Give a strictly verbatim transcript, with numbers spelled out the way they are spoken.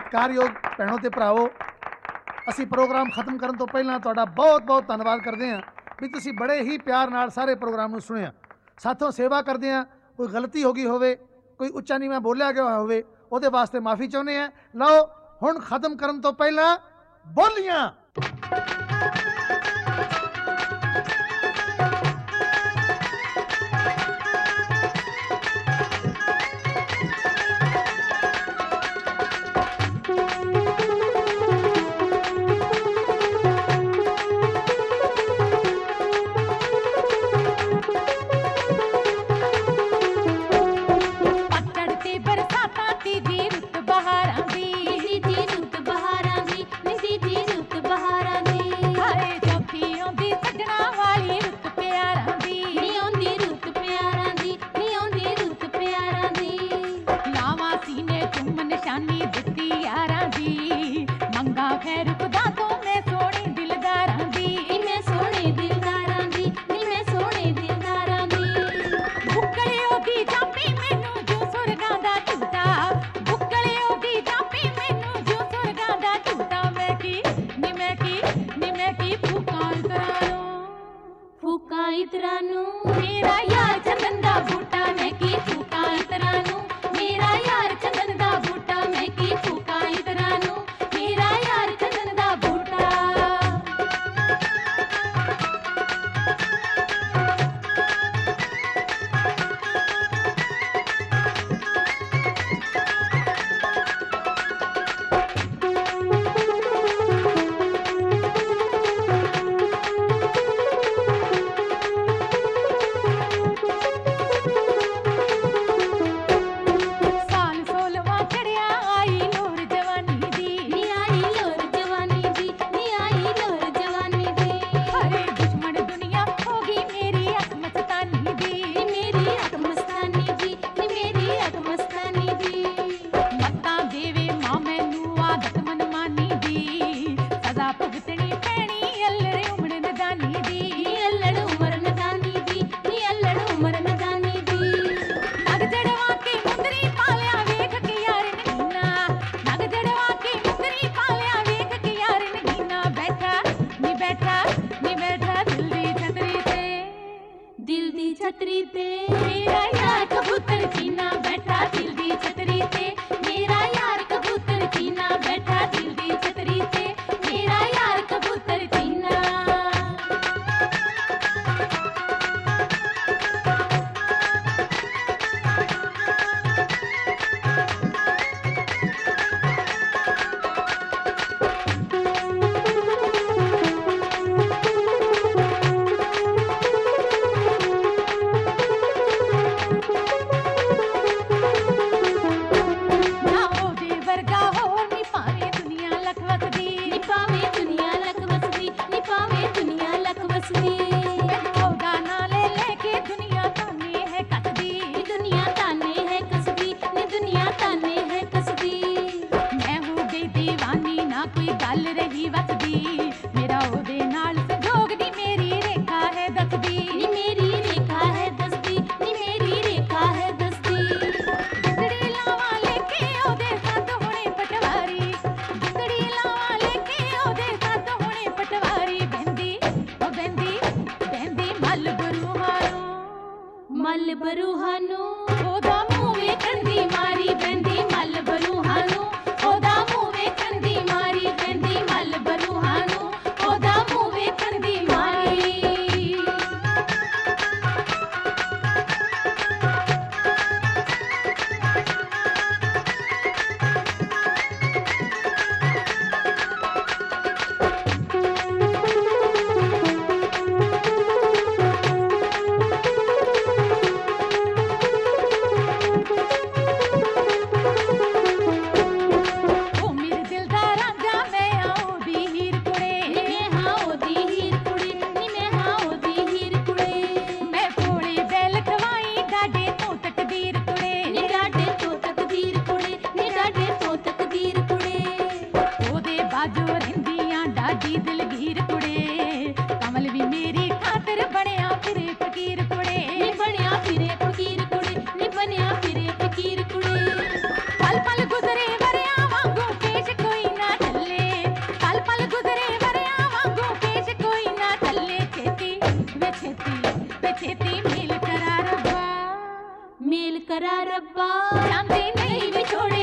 ਸਤਿਕਾਰਯੋਗ ਭੈਣੋ ਤੇ ਭਰਾਵੋ, ਅਸੀਂ ਪ੍ਰੋਗਰਾਮ ਖਤਮ ਕਰਨ ਤੋਂ ਪਹਿਲਾਂ ਤੁਹਾਡਾ ਬਹੁਤ ਬਹੁਤ ਧੰਨਵਾਦ ਕਰਦੇ ਹਾਂ ਵੀ ਤੁਸੀਂ ਬੜੇ ਹੀ ਪਿਆਰ ਨਾਲ ਸਾਰੇ ਪ੍ਰੋਗਰਾਮ ਨੂੰ ਸੁਣਿਆ। ਸਾਥੋਂ ਸੇਵਾ ਕਰਦੇ ਹਾਂ, ਕੋਈ ਗਲਤੀ ਹੋ ਗਈ ਹੋਵੇ, ਕੋਈ ਉੱਚਾ ਨੀਵਾਂ ਬੋਲਿਆ ਗਿਆ ਹੋਵੇ, ਉਹਦੇ ਵਾਸਤੇ ਮਾਫੀ ਚਾਹੁੰਦੇ ਹਾਂ। ਲਓ ਹੁਣ ਖਤਮ ਕਰਨ ਤੋਂ ਪਹਿਲਾਂ ਬੋਲੀਆਂ। ਬਹਾਰਾਂ ਦੀ, ਨਿੱਜੀ ਰੁੱਤ ਬਹਾਰਾਂ ਦੀ, ਨਿੱਜੀ ਰੁੱਤ ਬਹਾਰਾਂ ਮੇਲ ਕਰਾ ਰੱਬਾ, ਜਾਂਦੇ ਨਹੀਂ ਵਿਛੋੜੇ